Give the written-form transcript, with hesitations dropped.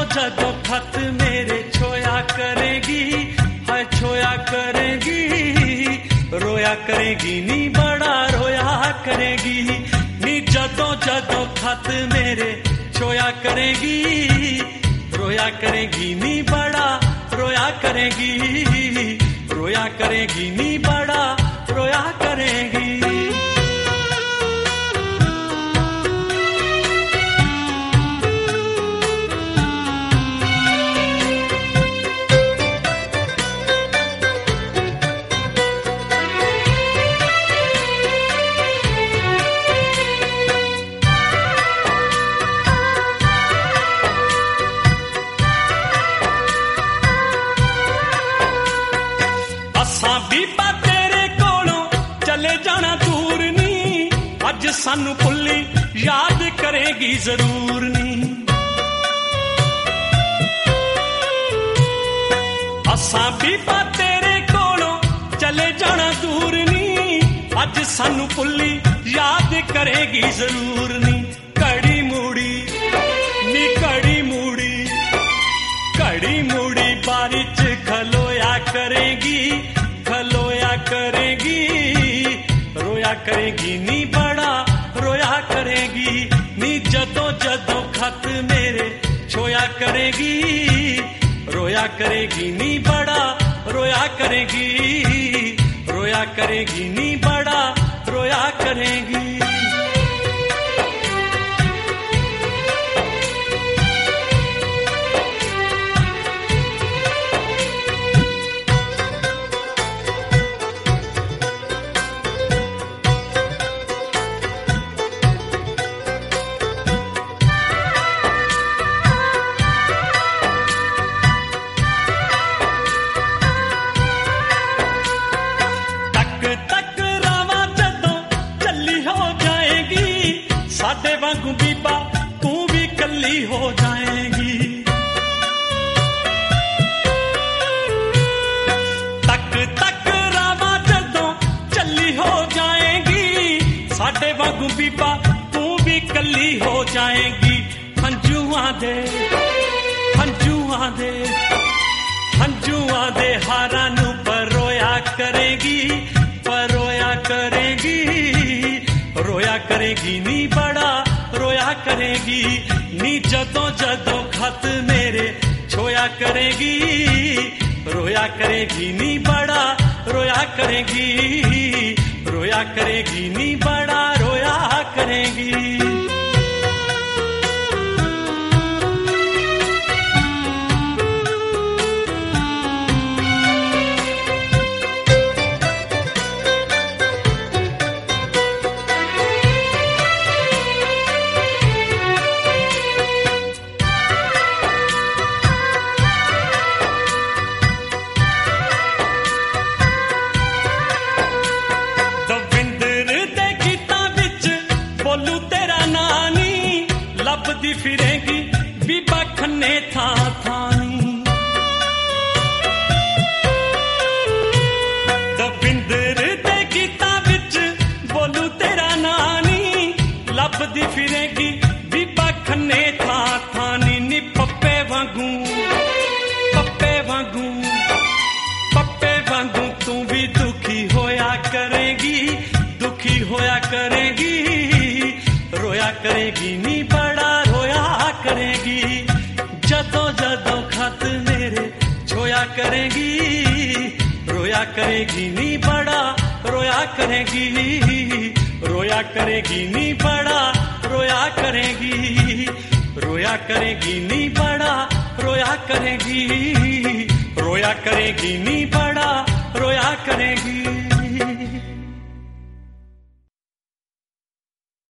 जदों खत मेरे छोया करेगी, हाय छोया करेगी, रोया करेगी नी बड़ा रोया करेगी नी, जदों जदों खत मेरे छोया करेगी, रोया करेगी नी बड़ा रोया करेगी, रोया करेगी नी बड़ा रोया करेगी। सानू भुल्ली याद करेगी जरूर नी, असां बीबा तेरे कोलों चले जाना दूर नी, अज सानू भुल्ली याद करेगी जरूर नी। घड़ी मूड़ी नी घड़ी मूड़ी, घड़ी मूड़ी बारी च खलोया करेगी, खलोया करेगी, रोया करेगी नी बड़ा रोया करेगी नी, जदों जदों खत मेरे छोया करेगी, रोया करेगी नी बड़ा रोया करेगी, रोया करेगी नी बड़ा रोया करेगी। साडे वांगू बीबा तू भी कल्ली हो जाएगी, तक तक रावा जदों चली हो जाएगी, साडे वांगू बीबा तू भी कल्ली हो जाएगी। हंजुआं दे हंजुआं दे हंजुआं दे हारां नू परोया करेगी, परोया करेगी, रोया करेगी नी बड़ा रोया करेगी नी, जदों जदों खत मेरे छोया करेगी, रोया करेगी नी बड़ा रोया करेगी, रोया करेगी नी बड़ा रोया करेगी। लभदी फिरेगी बीबा खन्ने था थानी, दविंदर दे गीतां विच बोलू तेरा नानी, लभदी फिरेगी बीबा खन्ने था थानी नी, पप्पे वांगू पप्पे वांगू पप्पे वांगू तू भी दुखी होया करेगी, दुखी होया करेगी, रोया करेगी नी बड़ा रोया करेगी, जदों जदों खत मेरे छोया करेगी, रोया करेगी नी बड़ा रोया करेगी, रोया करेगी नी बड़ा रोया करेगी, रोया करेगी नी बड़ा रोया करेगी, रोया करेगी नी बड़ा रोया करेगी।